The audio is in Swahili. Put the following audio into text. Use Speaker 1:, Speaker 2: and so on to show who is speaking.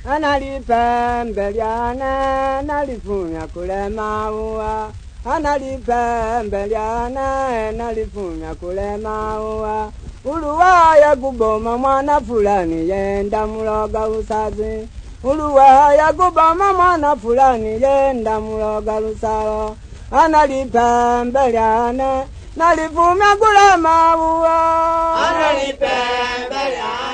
Speaker 1: analipembeliana nalifunya kule maua, analipembeliana nalifunya kule maua. Uluwaya kuboma mwana fulani yenda muloga usazi, uluwaya kuboma mwana fulani yenda muloga lusalo. Analipembeliana nalifumya kule maua,
Speaker 2: analipembeliana